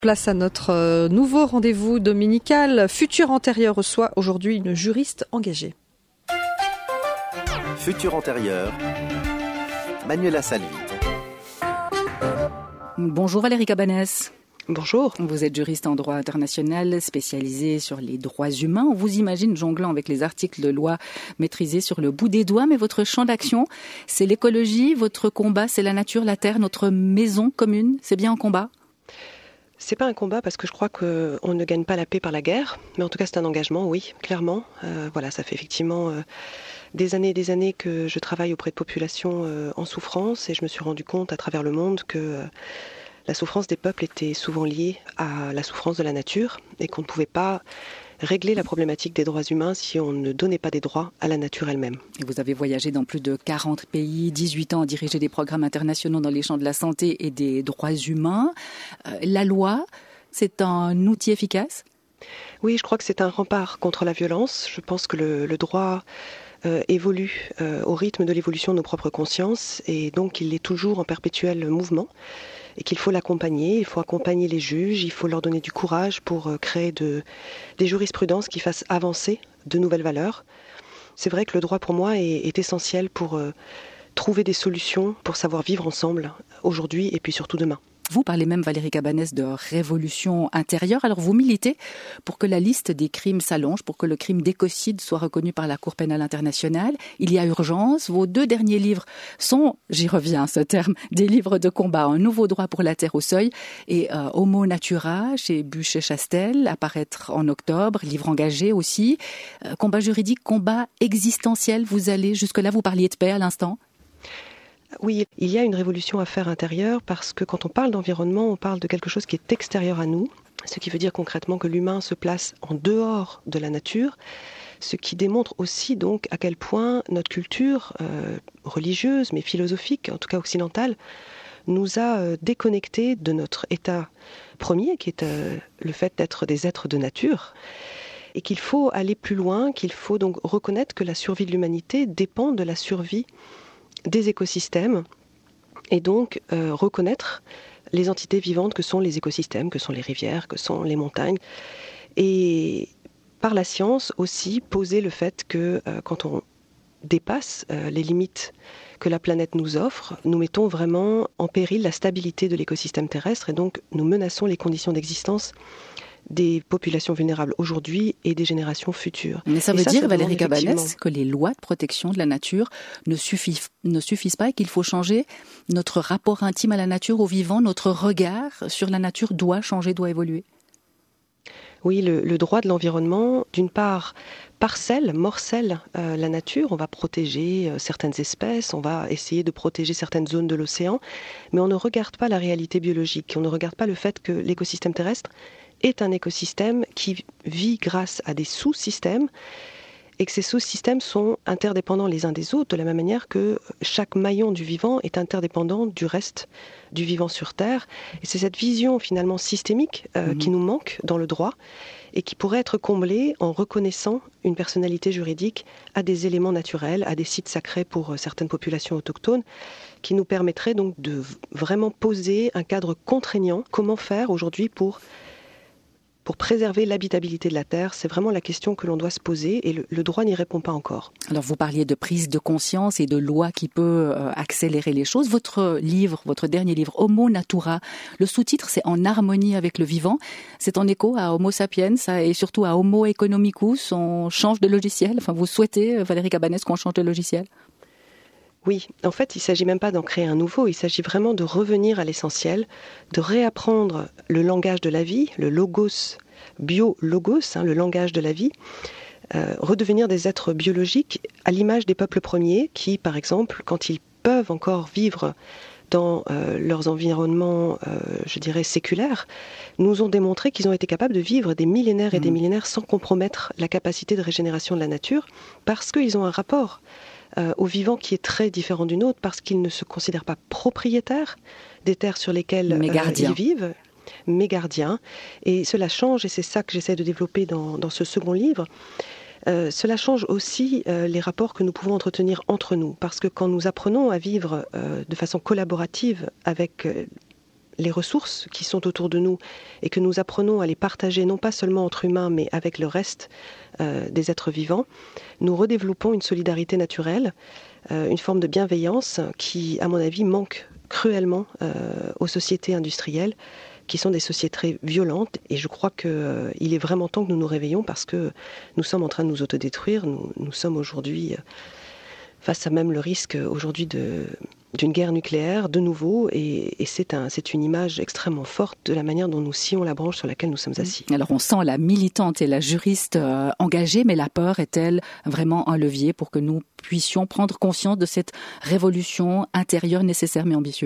Place à notre nouveau rendez-vous dominical. Futur Antérieur reçoit aujourd'hui une juriste engagée. Futur Antérieur, Manuela Salvi. Bonjour Valérie Cabanès. Bonjour. Vous êtes juriste en droit international spécialisé sur les droits humains. On vous imagine jonglant avec les articles de loi maîtrisés sur le bout des doigts, mais votre champ d'action, c'est l'écologie, votre combat, c'est la nature, la terre, notre maison commune. C'est bien un combat ? C'est pas un combat parce que je crois qu'on ne gagne pas la paix par la guerre, mais en tout cas c'est un engagement, oui, clairement. Ça fait effectivement des années et des années que je travaille auprès de populations en souffrance et je me suis rendu compte à travers le monde que la souffrance des peuples était souvent liée à la souffrance de la nature et qu'on ne pouvait pas régler la problématique des droits humains si on ne donnait pas des droits à la nature elle-même. Et vous avez voyagé dans plus de 40 pays, 18 ans à diriger des programmes internationaux dans les champs de la santé et des droits humains. La loi, c'est un outil efficace ? Oui, je crois que c'est un rempart contre la violence. Je pense que le droit évolue au rythme de l'évolution de nos propres consciences et donc il est toujours en perpétuel mouvement. Et qu'il faut l'accompagner, il faut accompagner les juges, il faut leur donner du courage pour créer des jurisprudences qui fassent avancer de nouvelles valeurs. C'est vrai que le droit pour moi est essentiel pour trouver des solutions, pour savoir vivre ensemble aujourd'hui et puis surtout demain. Vous parlez même, Valérie Cabanès, de révolution intérieure. Alors vous militez pour que la liste des crimes s'allonge, pour que le crime d'écocide soit reconnu par la Cour pénale internationale. Il y a urgence. Vos 2 derniers livres sont, j'y reviens ce terme, des livres de combat. Un nouveau droit pour la terre au seuil et Homo Natura chez Buchet-Chastel, à paraître en octobre. Livre engagé aussi. Combat juridique, combat existentiel. Vous allez jusque-là, vous parliez de paix à l'instant. Oui, il y a une révolution à faire intérieure parce que quand on parle d'environnement, on parle de quelque chose qui est extérieur à nous, ce qui veut dire concrètement que l'humain se place en dehors de la nature, ce qui démontre aussi donc à quel point notre culture religieuse, mais philosophique, en tout cas occidentale, nous a déconnectés de notre état premier, qui est le fait d'être des êtres de nature, et qu'il faut aller plus loin, qu'il faut donc reconnaître que la survie de l'humanité dépend de la survie des écosystèmes et donc reconnaître les entités vivantes que sont les écosystèmes, que sont les rivières, que sont les montagnes. Et par la science aussi poser le fait que quand on dépasse les limites que la planète nous offre, nous mettons vraiment en péril la stabilité de l'écosystème terrestre et donc nous menaçons les conditions d'existence des populations vulnérables aujourd'hui et des générations futures. Mais ça veut dire, Valérie Cabanès, que les lois de protection de la nature ne suffisent pas et qu'il faut changer notre rapport intime à la nature, au vivant, notre regard sur la nature doit changer, doit évoluer. Oui, le droit de l'environnement, d'une part, morcelle la nature. On va protéger certaines espèces, on va essayer de protéger certaines zones de l'océan, mais on ne regarde pas la réalité biologique, on ne regarde pas le fait que l'écosystème terrestre est un écosystème qui vit grâce à des sous-systèmes et que ces sous-systèmes sont interdépendants les uns des autres de la même manière que chaque maillon du vivant est interdépendant du reste du vivant sur Terre. Et c'est cette vision finalement systémique qui nous manque dans le droit et qui pourrait être comblée en reconnaissant une personnalité juridique à des éléments naturels, à des sites sacrés pour certaines populations autochtones, qui nous permettrait donc de vraiment poser un cadre contraignant. Comment faire aujourd'hui pour préserver l'habitabilité de la Terre? C'est vraiment la question que l'on doit se poser et le droit n'y répond pas encore. Alors vous parliez de prise de conscience et de loi qui peut accélérer les choses. Votre dernier livre, Homo Natura, le sous-titre c'est En harmonie avec le vivant. C'est en écho à Homo sapiens et surtout à Homo economicus. On change de logiciel. Enfin, vous souhaitez, Valérie Cabanès, qu'on change de logiciel ? Oui, en fait, il ne s'agit même pas d'en créer un nouveau, il s'agit vraiment de revenir à l'essentiel, de réapprendre le langage de la vie, le logos, bio-logos, le langage de la vie, redevenir des êtres biologiques à l'image des peuples premiers qui, par exemple, quand ils peuvent encore vivre dans leurs environnements, je dirais, séculaires, nous ont démontré qu'ils ont été capables de vivre des millénaires et des millénaires sans compromettre la capacité de régénération de la nature, parce qu'ils ont un rapport au vivant qui est très différent du nôtre, parce qu'ils ne se considèrent pas propriétaires des terres sur lesquelles ils vivent, mais gardiens. Et cela change, et c'est ça que j'essaie de développer dans ce second livre. Cela change aussi les rapports que nous pouvons entretenir entre nous, parce que quand nous apprenons à vivre de façon collaborative avec les ressources qui sont autour de nous et que nous apprenons à les partager, non pas seulement entre humains, mais avec le reste des êtres vivants, nous redéveloppons une solidarité naturelle, une forme de bienveillance qui, à mon avis, manque cruellement aux sociétés industrielles, qui sont des sociétés violentes. Et je crois qu'il est vraiment temps que nous nous réveillons parce que nous sommes en train de nous autodétruire. Nous sommes aujourd'hui face à même le risque aujourd'hui d'une guerre nucléaire de nouveau, et c'est une image extrêmement forte de la manière dont nous scions la branche sur laquelle nous sommes assis. Alors on sent la militante et la juriste engagée, mais la peur est-elle vraiment un levier pour que nous puissions prendre conscience de cette révolution intérieure nécessaire mais ambitieuse ?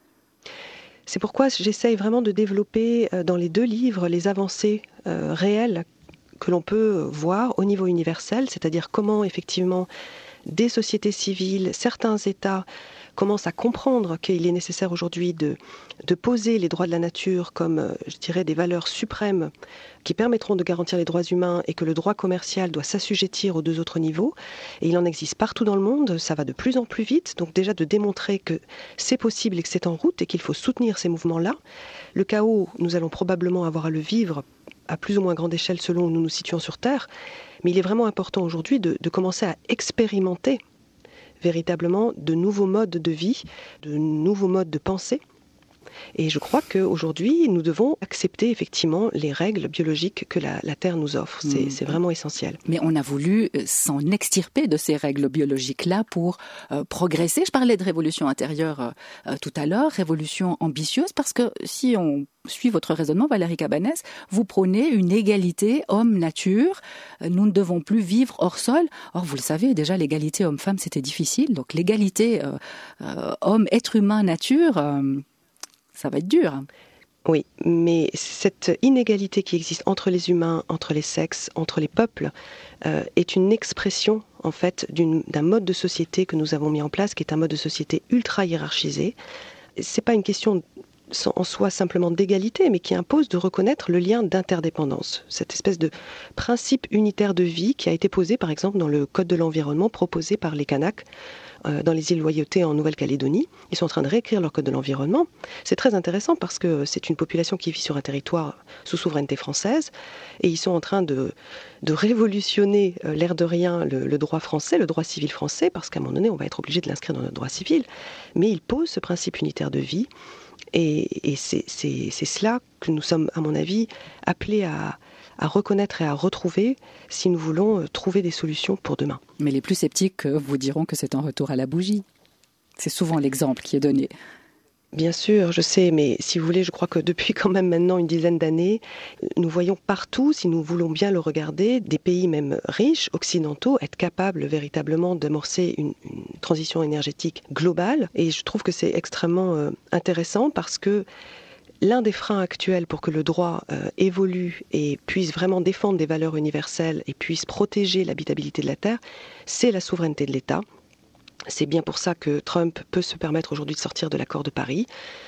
C'est pourquoi j'essaye vraiment de développer dans les 2 livres les avancées réelles que l'on peut voir au niveau universel, c'est-à-dire comment effectivement des sociétés civiles, certains États commencent à comprendre qu'il est nécessaire aujourd'hui de poser les droits de la nature comme, je dirais, des valeurs suprêmes qui permettront de garantir les droits humains, et que le droit commercial doit s'assujettir aux 2 autres niveaux. Et il en existe partout dans le monde, ça va de plus en plus vite. Donc déjà de démontrer que c'est possible et que c'est en route et qu'il faut soutenir ces mouvements-là. Le chaos, nous allons probablement avoir à le vivre à plus ou moins grande échelle selon où nous nous situons sur Terre. Mais il est vraiment important aujourd'hui de commencer à expérimenter véritablement de nouveaux modes de vie, de nouveaux modes de pensée. Et je crois qu'aujourd'hui, nous devons accepter effectivement les règles biologiques que la Terre nous offre. C'est vraiment essentiel. Mais on a voulu s'en extirper de ces règles biologiques-là pour progresser. Je parlais de révolution intérieure tout à l'heure, révolution ambitieuse, parce que si on suit votre raisonnement, Valérie Cabanès, vous prônez une égalité homme-nature. Nous ne devons plus vivre hors sol. Or, vous le savez, déjà, l'égalité homme-femme, c'était difficile. Donc, l'égalité homme-être humain-nature... ça va être dur. Oui, mais cette inégalité qui existe entre les humains, entre les sexes, entre les peuples, est une expression, en fait, d'un mode de société que nous avons mis en place, qui est un mode de société ultra hiérarchisé. C'est pas une question en soi simplement d'égalité, mais qui impose de reconnaître le lien d'interdépendance. Cette espèce de principe unitaire de vie qui a été posé, par exemple, dans le Code de l'environnement proposé par les Kanaks, dans les îles Loyauté en Nouvelle-Calédonie. Ils sont en train de réécrire leur code de l'environnement. C'est très intéressant parce que c'est une population qui vit sur un territoire sous souveraineté française, et ils sont en train de révolutionner, l'air de rien, le droit français, le droit civil français, parce qu'à un moment donné, on va être obligé de l'inscrire dans notre droit civil. Mais ils posent ce principe unitaire de vie, et c'est cela que nous sommes, à mon avis, appelés à reconnaître et à retrouver si nous voulons trouver des solutions pour demain. Mais les plus sceptiques vous diront que c'est un retour à la bougie. C'est souvent l'exemple qui est donné. Bien sûr, je sais, mais si vous voulez, je crois que depuis quand même maintenant une dizaine d'années, nous voyons partout, si nous voulons bien le regarder, des pays même riches, occidentaux, être capables véritablement d'amorcer une transition énergétique globale. Et je trouve que c'est extrêmement intéressant parce que l'un des freins actuels pour que le droit évolue et puisse vraiment défendre des valeurs universelles et puisse protéger l'habitabilité de la Terre, c'est la souveraineté de l'État. C'est bien pour ça que Trump peut se permettre aujourd'hui de sortir de l'accord de Paris.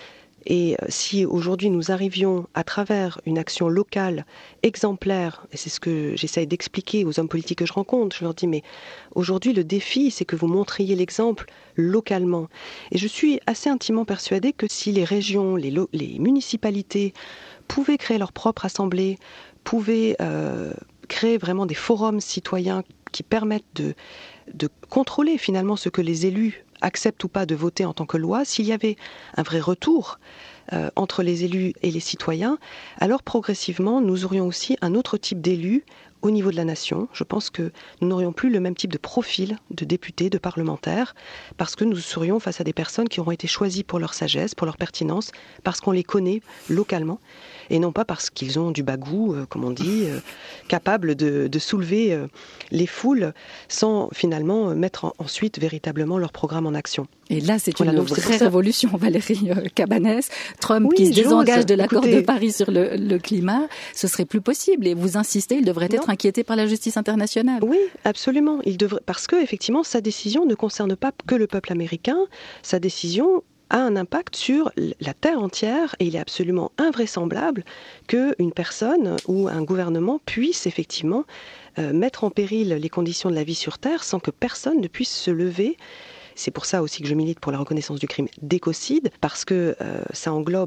Et si aujourd'hui nous arrivions à travers une action locale exemplaire, et c'est ce que j'essaye d'expliquer aux hommes politiques que je rencontre, je leur dis mais aujourd'hui le défi c'est que vous montriez l'exemple localement. Et je suis assez intimement persuadée que si les régions, les municipalités pouvaient créer leur propre assemblée, pouvaient créer vraiment des forums citoyens qui permettent de contrôler finalement ce que les élus acceptent ou pas de voter en tant que loi, s'il y avait un vrai retour entre les élus et les citoyens, alors progressivement, nous aurions aussi un autre type d'élus au niveau de la nation. Je pense que nous n'aurions plus le même type de profil de députés, de parlementaires, parce que nous serions face à des personnes qui auront été choisies pour leur sagesse, pour leur pertinence, parce qu'on les connaît localement, et non pas parce qu'ils ont du bagou, comme on dit, capables de soulever les foules sans finalement mettre ensuite véritablement leur programme en action. Et là, c'est une vraie révolution, Valérie Cabanès. Trump oui, qui se désengage de l'accord écoutez, de Paris sur le climat, ce serait plus possible. Et vous insistez, il devrait être inquiété par la justice internationale. Oui, absolument. Il devrait, parce que effectivement, sa décision ne concerne pas que le peuple américain. Sa décision a un impact sur la terre entière, et il est absolument invraisemblable qu'une personne ou un gouvernement puisse effectivement mettre en péril les conditions de la vie sur Terre sans que personne ne puisse se lever. C'est pour ça aussi que je milite pour la reconnaissance du crime d'écocide, parce que ça englobe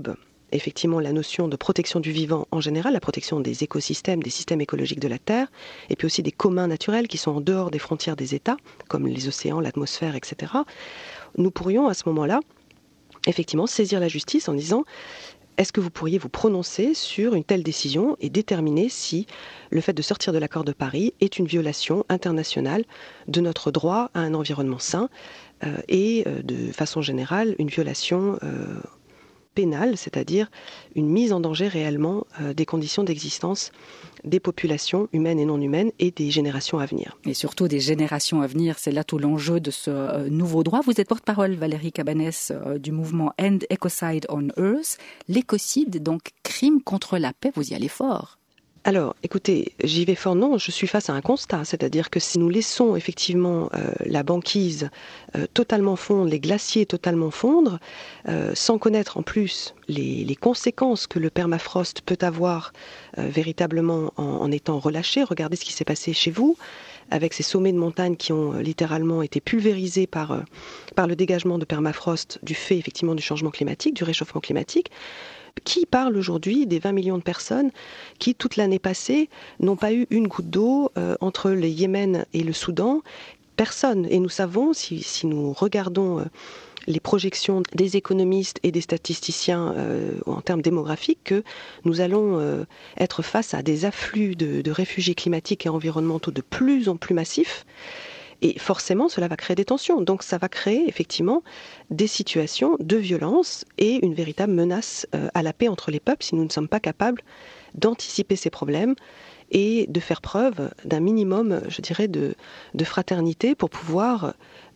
effectivement la notion de protection du vivant en général, la protection des écosystèmes, des systèmes écologiques de la Terre, et puis aussi des communs naturels qui sont en dehors des frontières des États, comme les océans, l'atmosphère, etc., nous pourrions à ce moment-là, effectivement, saisir la justice en disant: est-ce que vous pourriez vous prononcer sur une telle décision et déterminer si le fait de sortir de l'accord de Paris est une violation internationale de notre droit à un environnement sain et de façon générale une violation pénale, c'est-à-dire une mise en danger réellement des conditions d'existence des populations humaines et non humaines et des générations à venir. Et surtout des générations à venir, c'est là tout l'enjeu de ce nouveau droit. Vous êtes porte-parole, Valérie Cabanès, du mouvement End Ecocide on Earth. L'écocide, donc crime contre la paix, vous y allez fort. Alors, écoutez, j'y vais fort, non, je suis face à un constat, c'est-à-dire que si nous laissons effectivement la banquise totalement fondre, les glaciers totalement fondre, sans connaître en plus les conséquences que le permafrost peut avoir véritablement en étant relâché, regardez ce qui s'est passé chez vous, avec ces sommets de montagne qui ont littéralement été pulvérisés par le dégagement de permafrost du fait effectivement du changement climatique, du réchauffement climatique. Qui parle aujourd'hui des 20 millions de personnes qui, toute l'année passée, n'ont pas eu une goutte d'eau entre le Yémen et le Soudan? Personne. Et nous savons, si nous regardons les projections des économistes et des statisticiens en termes démographiques, que nous allons être face à des afflux de réfugiés climatiques et environnementaux de plus en plus massifs. Et forcément, cela va créer des tensions. Donc ça va créer effectivement des situations de violence et une véritable menace à la paix entre les peuples si nous ne sommes pas capables d'anticiper ces problèmes et de faire preuve d'un minimum, je dirais, de fraternité pour pouvoir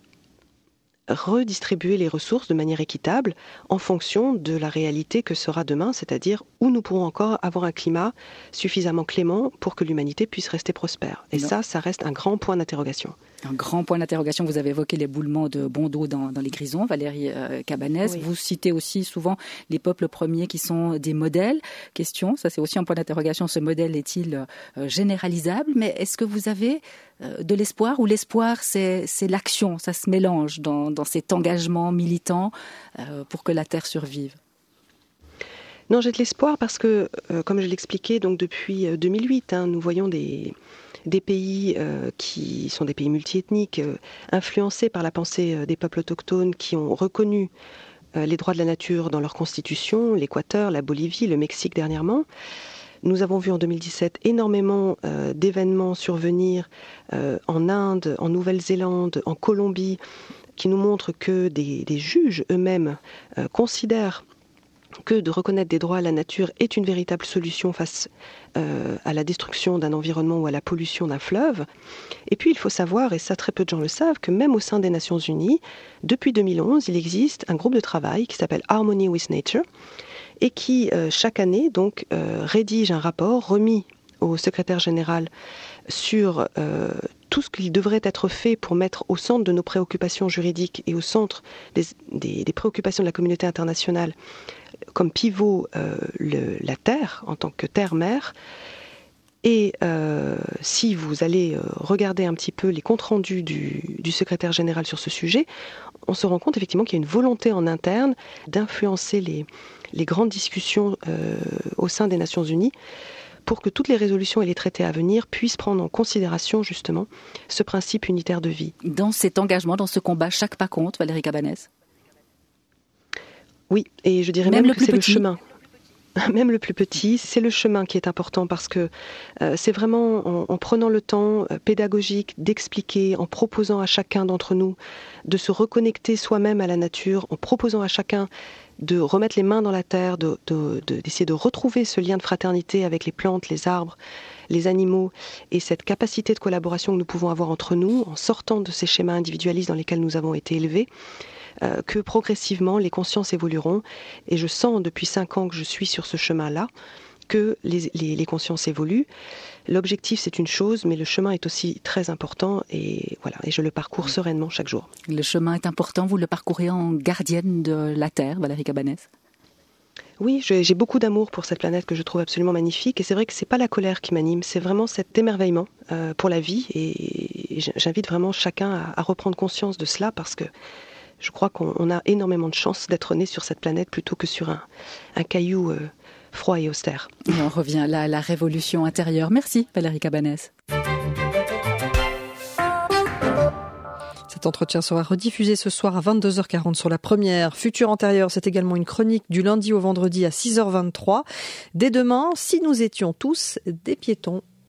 redistribuer les ressources de manière équitable en fonction de la réalité que sera demain, c'est-à-dire où nous pourrons encore avoir un climat suffisamment clément pour que l'humanité puisse rester prospère. Et ça reste un grand point d'interrogation. Un grand point d'interrogation. Vous avez évoqué l'éboulement de Bondo dans les Grisons, Valérie Cabanès. Oui. Vous citez aussi souvent les peuples premiers qui sont des modèles. Question, ça c'est aussi un point d'interrogation, ce modèle est-il généralisable? Mais est-ce que vous avez de l'espoir, ou l'espoir c'est l'action, ça se mélange dans cet engagement militant pour que la Terre survive? Non, j'ai de l'espoir parce que, comme je l'expliquais, donc depuis 2008, nous voyons des pays qui sont des pays multiethniques, influencés par la pensée des peuples autochtones qui ont reconnu les droits de la nature dans leur constitution, l'Équateur, la Bolivie, le Mexique dernièrement. Nous avons vu en 2017 énormément d'événements survenir en Inde, en Nouvelle-Zélande, en Colombie, qui nous montrent que des juges eux-mêmes considèrent que de reconnaître des droits à la nature est une véritable solution face à la destruction d'un environnement ou à la pollution d'un fleuve. Et puis il faut savoir, et ça très peu de gens le savent, que même au sein des Nations Unies, depuis 2011, il existe un groupe de travail qui s'appelle Harmony with Nature et qui, chaque année, donc, rédige un rapport remis au secrétaire général sur tout ce qu'il devrait être fait pour mettre au centre de nos préoccupations juridiques et au centre des préoccupations de la communauté internationale comme pivot la Terre en tant que terre-mère. Et si vous allez regarder un petit peu les comptes rendus du secrétaire général sur ce sujet, on se rend compte effectivement qu'il y a une volonté en interne d'influencer les grandes discussions au sein des Nations Unies pour que toutes les résolutions et les traités à venir puissent prendre en considération justement ce principe unitaire de vie. Dans cet engagement, dans ce combat, chaque pas compte, Valérie Cabanès? Oui, et je dirais même que c'est le chemin. Même le plus petit, c'est le chemin qui est important parce que c'est vraiment en prenant le temps pédagogique d'expliquer, en proposant à chacun d'entre nous de se reconnecter soi-même à la nature, en proposant à chacun de remettre les mains dans la terre, d'essayer de retrouver ce lien de fraternité avec les plantes, les arbres, les animaux et cette capacité de collaboration que nous pouvons avoir entre nous en sortant de ces schémas individualistes dans lesquels nous avons été élevés. Que progressivement les consciences évolueront et je sens depuis 5 ans que je suis sur ce chemin-là que les consciences évoluent. L'objectif c'est une chose mais le chemin est aussi très important et voilà, et je le parcours sereinement chaque jour. Le chemin est important, vous le parcourez en gardienne de la Terre, Valérie Cabanès? Oui, j'ai beaucoup d'amour pour cette planète que je trouve absolument magnifique et c'est vrai que c'est pas la colère qui m'anime, c'est vraiment cet émerveillement pour la vie et j'invite vraiment chacun à reprendre conscience de cela parce que Je crois qu'on a énormément de chance d'être né sur cette planète plutôt que sur un caillou froid et austère. Et on revient là à la révolution intérieure. Merci Valérie Cabanès. Cet entretien sera rediffusé ce soir à 22h40 sur la première. Futur antérieur, c'est également une chronique du lundi au vendredi à 6h23. Dès demain, si nous étions tous des piétons.